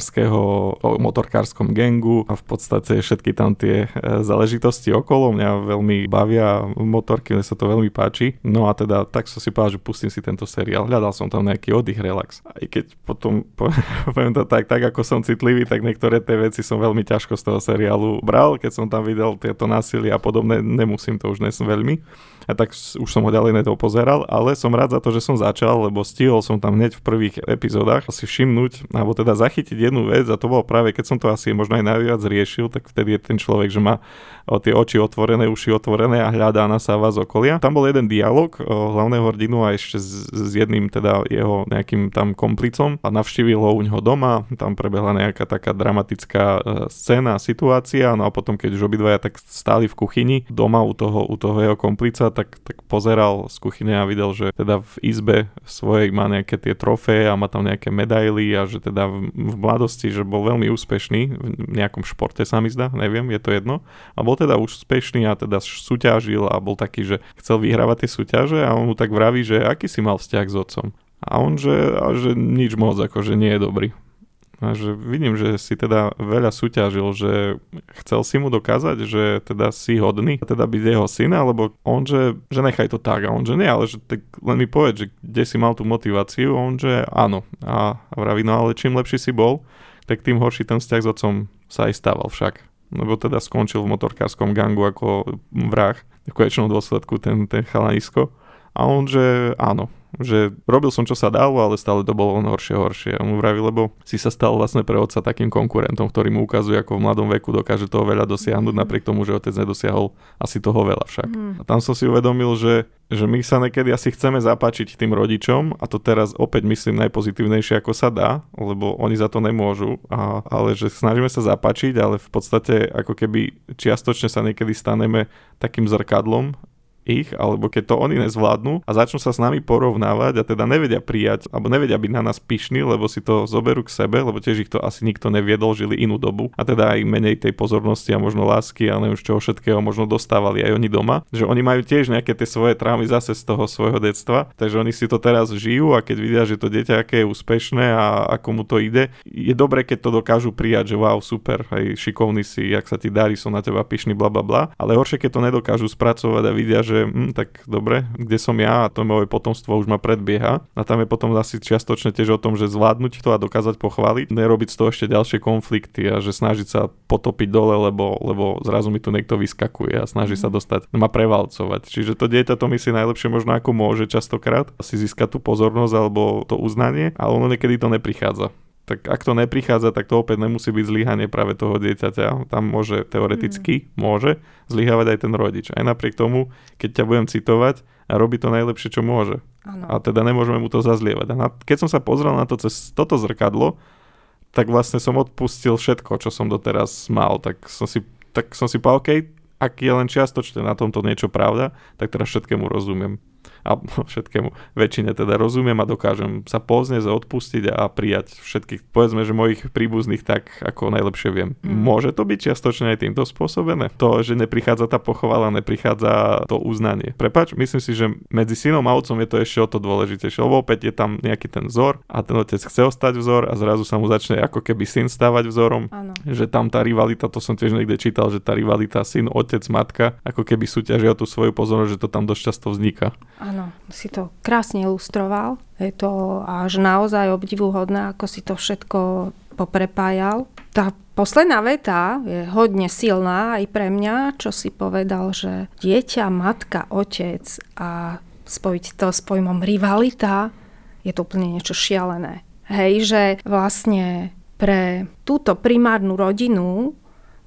motorkárskom gangu a v podstate všetky tam tie záležitosti okolo mňa veľmi bavia, motorky, mne sa to veľmi páči. No a teda tak som si povedal, že pustím si tento seriál, hľadal som tam nejaký oddych, relax. Aj keď potom, poviem to tak ako som citlivý, tak niektoré tie veci som veľmi ťažko z toho seriálu bral, keď som tam videl tieto násilie a podobné, nemusím to už dnes veľmi. A tak už som ho ďalej nedopozeral, ale som rád za to, že som začal, lebo stihol som tam hneď v prvých epizódach si všimnúť, alebo teda zachytiť jednu vec a to bolo práve, keď som to asi možno aj najviac riešil, tak vtedy je ten človek, že má tie oči otvorené, uši otvorené a hľadá nasáva z okolia. Tam bol jeden dialog hlavného hrdinu a ešte s jedným teda jeho nejakým tam komplicom a navštívil ho u ňoho doma, tam prebehla nejaká taká dramatická scéna, situácia, no a potom keď už obidvaja tak stáli v kuchyni doma u toho jeho komplica, tak pozeral z kuchyne a videl, že teda v izbe svojej má nejaké tie trofeje a má tam nejaké medaily a že teda v mladosti, že bol veľmi úspešný v nejakom športe sa mi zdá, neviem, je to jedno. A bol teda úspešný a teda súťažil a bol taký, že chcel vyhrávať tie súťaže a on mu tak vraví, že aký si mal vzťah s otcom. A on, že nič moc, akože nie je dobrý. A že vidím, že si teda veľa súťažil, že chcel si mu dokázať, že teda si hodný, teda byť jeho syn, alebo on, že nechaj to tak, a on, že nie, ale že tak len mi povedz, že kde si mal tú motiváciu, on, že áno. A vraví, no ale čím lepší si bol, tak tým horší ten vzťah s otcom sa aj stával však. Lebo teda skončil v motorkárskom gangu ako vrah, v konečnom dôsledku ten chalanisko. A on, že áno, že robil som, čo sa dalo, ale stále to bolo horšie. A mu vraví, lebo si sa stal vlastne pre otca takým konkurentom, ktorý mu ukazuje, ako v mladom veku dokáže toho veľa dosiahnuť, napriek tomu, že otec nedosiahol asi toho veľa však. A tam som si uvedomil, že my sa niekedy asi chceme zapáčiť tým rodičom, a to teraz opäť myslím najpozitívnejšie, ako sa dá, lebo oni za to nemôžu, ale že snažíme sa zapáčiť, ale v podstate ako keby čiastočne sa niekedy staneme takým zrkadlom ich, alebo keď to oni nezvládnu a začnú sa s nami porovnávať a teda nevedia prijať, alebo nevedia byť na nás pyšní, lebo si to zoberú k sebe, lebo tiež ich to asi nikto neviedol, žili inú dobu a teda aj menej tej pozornosti a možno lásky a neviem čoho všetkého možno dostávali aj oni doma, že oni majú tiež nejaké tie svoje traumy zase z toho svojho detstva, takže oni si to teraz žijú a keď vidia, že to dieťa aké je úspešné a ako mu to ide, je dobre, keď to dokážu prijať, že wow, super, aj šikovný si, jak sa ti darí, som na teba pyšný, bla bla bla, ale horšie, keď to nedokážu spracovať a vidia, že tak dobre, kde som ja a to moje potomstvo už ma predbieha. A tam je potom asi čiastočne tiež o tom, že zvládnuť to a dokázať pochváliť, nerobiť z toho ešte ďalšie konflikty a že snažiť sa potopiť dole, lebo zrazu mi tu niekto vyskakuje a snaží sa dostať, ma prevalcovať. Čiže to dieťa to myslí najlepšie možno ako môže častokrát si získať tú pozornosť alebo to uznanie, ale ono niekedy to neprichádza. Tak ak to neprichádza, tak to opäť nemusí byť zlyhanie práve toho dieťaťa. Tam môže teoreticky zlyhávať aj ten rodič. Aj napriek tomu, keď ťa budem citovať a robí to najlepšie, čo môže. Ano. A teda nemôžeme mu to zazlievať. A keď som sa pozrel na to cez toto zrkadlo, tak vlastne som odpustil všetko, čo som doteraz mal. Tak som si povedal, OK, ak je len čiastočne na tomto niečo pravda, tak teraz všetkému rozumiem. A všetkému väčšine teda rozumiem a dokážem sa poznieť a odpustiť a prijať všetkých, povedzme, že mojich príbuzných tak, ako najlepšie viem. Môže to byť čiastočne aj týmto spôsobené? To, že neprichádza tá pochvala, neprichádza to uznanie. Prepáč, myslím si, že medzi synom a otcom je to ešte o to dôležitejšie, lebo opäť je tam nejaký ten vzor a ten otec chce ostať vzor a zrazu sa mu začne ako keby syn stávať vzorom. Áno. Že tam tá rivalita, to som tiež niekde čítal, že tá rivalita syn, otec, matka, ako keby súťažia o tú svoju pozornosť, že to tam dosť často vzniká. Áno, si to krásne ilustroval. Je to až naozaj obdivuhodné, ako si to všetko poprepájal. Tá posledná veta je hodne silná aj pre mňa, čo si povedal, že dieťa, matka, otec a spojiť to s pojmom rivalita je to úplne niečo šialené. Hej, že vlastne pre túto primárnu rodinu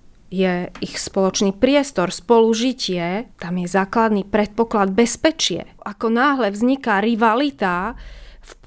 je ich spoločný priestor, spolužitie, tam je základný predpoklad bezpečie. Ako náhle vzniká rivalita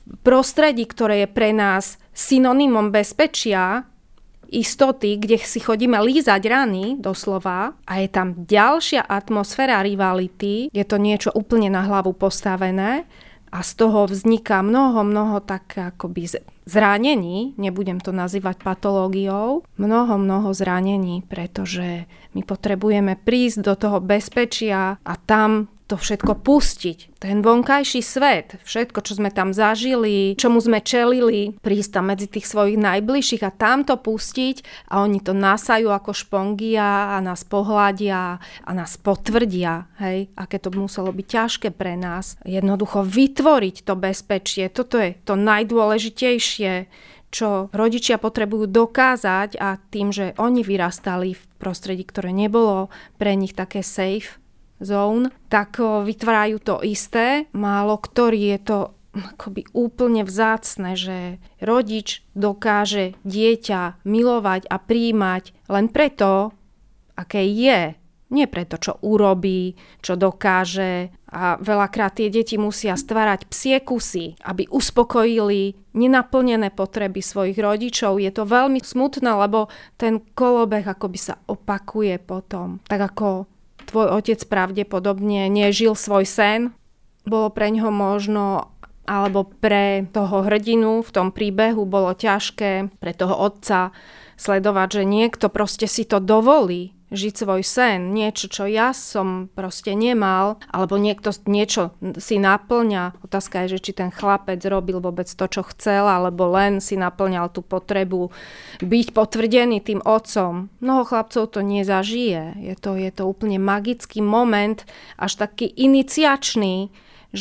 prostredí, ktoré je pre nás synonymom bezpečia, istoty, kde si chodíme lízať rany, doslova, a je tam ďalšia atmosféra rivality, je to niečo úplne na hlavu postavené a z toho vzniká mnoho tak akoby zranení, nebudem to nazývať patológiou, mnoho zranení, pretože my potrebujeme prísť do toho bezpečia a tam to všetko pustiť. Ten vonkajší svet, všetko, čo sme tam zažili, čomu sme čelili, prísť tam medzi tých svojich najbližších a tam to pustiť a oni to nasajú ako špongia a nás pohľadia a nás potvrdia, hej, aké to muselo byť ťažké pre nás. Jednoducho vytvoriť to bezpečie, toto je to najdôležitejšie, čo rodičia potrebujú dokázať a tým, že oni vyrastali v prostredí, ktoré nebolo pre nich také safe zone, tak vytvárajú to isté. Málo ktorý je to akoby úplne vzácne, že rodič dokáže dieťa milovať a prijímať len preto, aké je. Nie preto, čo urobí, čo dokáže. A veľakrát tie deti musia stvárať psie kusy, aby uspokojili nenaplnené potreby svojich rodičov. Je to veľmi smutné, lebo ten kolobeh akoby sa opakuje potom. Tak ako tvoj otec pravdepodobne nežil svoj sen, bolo pre ňoho možno, alebo pre toho hrdinu v tom príbehu bolo ťažké pre toho otca sledovať, že niekto proste si to dovolí žiť svoj sen, niečo, čo ja som proste nemal, alebo niekto niečo si naplňa. Otázka je, že či ten chlapec robil vôbec to, čo chcel, alebo len si naplňal tú potrebu byť potvrdený tým otcom. Mnoho chlapcov to nezažije. Je to úplne magický moment, až taký iniciačný,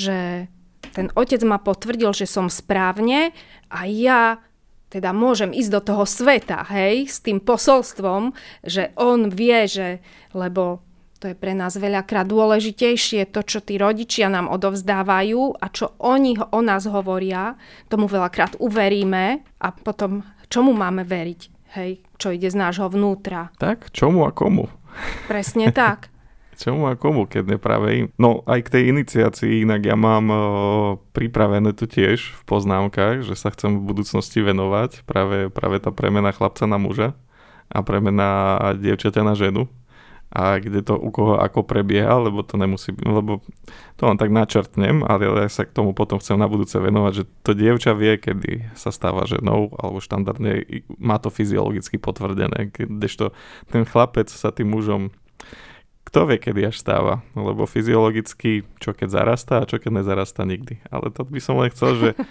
že ten otec ma potvrdil, že som správne a ja teda môžem ísť do toho sveta, hej, s tým posolstvom, že on vie, že, lebo to je pre nás veľakrát dôležitejšie, to, čo tí rodičia nám odovzdávajú a čo oni o nás hovoria, tomu veľakrát uveríme a potom čomu máme veriť, hej, čo ide z nášho vnútra. Tak, čomu a komu? Presne tak. Čomu a komu, keď neprave im? No aj k tej iniciácii, inak ja mám pripravené tu tiež v poznámkach, že sa chcem v budúcnosti venovať práve tá premena chlapca na muža a premena dievčaťa na ženu. A kde to u koho ako prebieha, lebo to nemusí, lebo to len tak načrtnem, ale ja sa k tomu potom chcem na budúce venovať, že to dievča vie, kedy sa stáva ženou, alebo štandardne má to fyziologicky potvrdené, kdežto ten chlapec sa tým mužom kto vie, kedy až stáva, lebo fyziologicky, čo keď zarastá a čo keď nezarastá nikdy. Ale to by som len chcel, že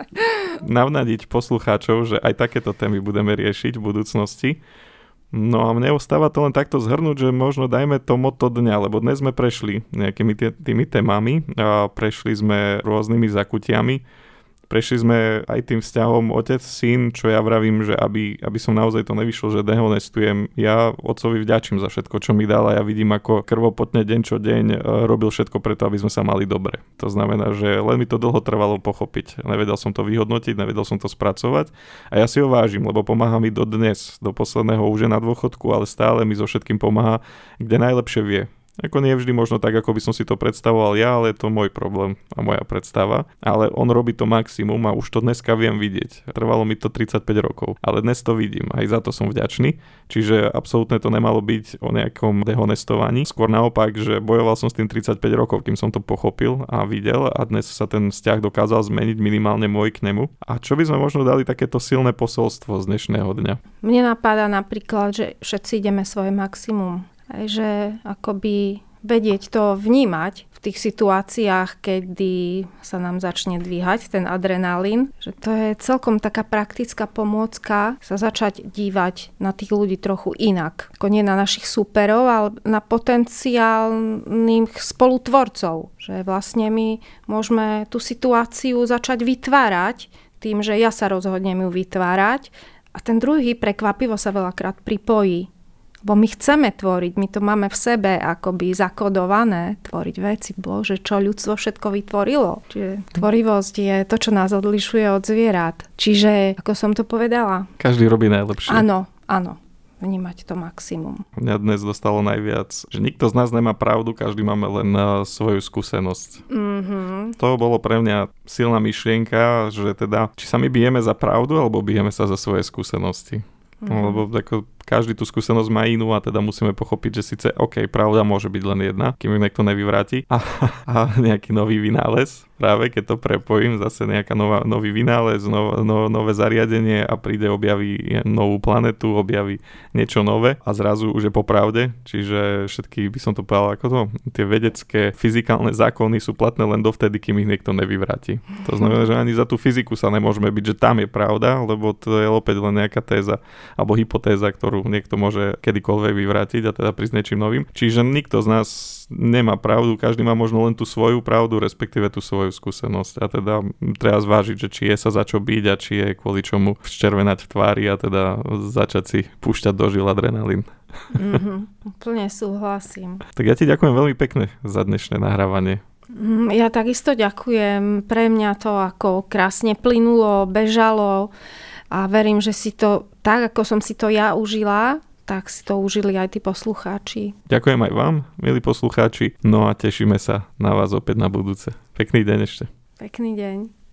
navnadiť poslucháčov, že aj takéto témy budeme riešiť v budúcnosti. No a mne ostáva to len takto zhrnúť, že možno dajme to motto dňa, lebo dnes sme prešli nejakými tými témami a prešli sme rôznymi zakutiami. Prešli sme aj tým vzťahom otec-syn, čo ja vravím, že aby som naozaj to nevyšlo, že dehonestujem. Ja otcovi vďačím za všetko, čo mi dal a ja vidím, ako krvopotne deň čo deň robil všetko preto, aby sme sa mali dobre. To znamená, že len mi to dlho trvalo pochopiť. Nevedel som to vyhodnotiť, nevedel som to spracovať a ja si ho vážim, lebo pomáha mi dodnes, do posledného už je na dôchodku, ale stále mi so všetkým pomáha, kde najlepšie vie. Ako nie vždy možno tak, ako by som si to predstavoval ja, ale je to môj problém a moja predstava. Ale on robí to maximum a už to dneska viem vidieť. Trvalo mi to 35 rokov, ale dnes to vidím. Aj za to som vďačný. Čiže absolútne to nemalo byť o nejakom dehonestovaní. Skôr naopak, že bojoval som s tým 35 rokov, kým som to pochopil a videl a dnes sa ten vzťah dokázal zmeniť, minimálne môj k nemu. A čo by sme možno dali takéto silné posolstvo z dnešného dňa? Mne napadá napríklad, že všetci ideme svoje maximum. Že akoby vedieť to vnímať v tých situáciách, kedy sa nám začne dvíhať ten adrenalín, že to je celkom taká praktická pomôcka sa začať dívať na tých ľudí trochu inak. Ako nie na našich súperov, ale na potenciálnych spolutvorcov. Že vlastne my môžeme tú situáciu začať vytvárať tým, že ja sa rozhodnem ju vytvárať a ten druhý prekvapivo sa veľakrát pripojí. Bo my chceme tvoriť, my to máme v sebe akoby zakodované, tvoriť veci, Bože, čo ľudstvo všetko vytvorilo. Čiže tvorivosť je to, čo nás odlišuje od zvierat. Čiže, ako som to povedala? Každý robí najlepšie. Áno. vnímať to maximum. Mňa dnes dostalo najviac, že nikto z nás nemá pravdu, každý máme len svoju skúsenosť. To bolo pre mňa silná myšlienka, že teda, či sa my bijeme za pravdu, alebo bijeme sa za svoje skúsenosti. Lebo ako každý tú skúsenosť má inú a teda musíme pochopiť, že síce pravda môže byť len jedna, kým ju niekto nevyvráti a nejaký nový vynález, práve keď to prepojím, zase nejaká nový vynález, nové zariadenie a príde, objaví novú planetu, objaví niečo nové a zrazu už je po pravde, čiže všetky, by som to povedal ako to, tie vedecké fyzikálne zákony sú platné len dovtedy, kým ich niekto nevyvráti. To znamená, že ani za tú fyziku sa nemôžeme byť, že tam je pravda, lebo to je opäť len nejaká téza alebo hypotéza, ktorú niekto môže kedykoľvek vyvrátiť a teda prísť niečím novým. Čiže nikto z nás nemá pravdu, každý má možno len tú svoju pravdu, respektíve tú svoju skúsenosť a teda treba zvážiť, že či je sa za čo byť a či je kvôli čomu červenať v tvári a teda začať si púšťať do žil adrenalín. Úplne súhlasím. Tak ja ti ďakujem veľmi pekne za dnešné nahrávanie. Ja takisto ďakujem. Pre mňa to ako krásne plynulo, bežalo a verím, že si to tak, ako som si to ja užila, tak si to užili aj tí poslucháči. Ďakujem aj vám, milí poslucháči, no a tešíme sa na vás opäť na budúce. Pekný deň ešte. Pekný deň.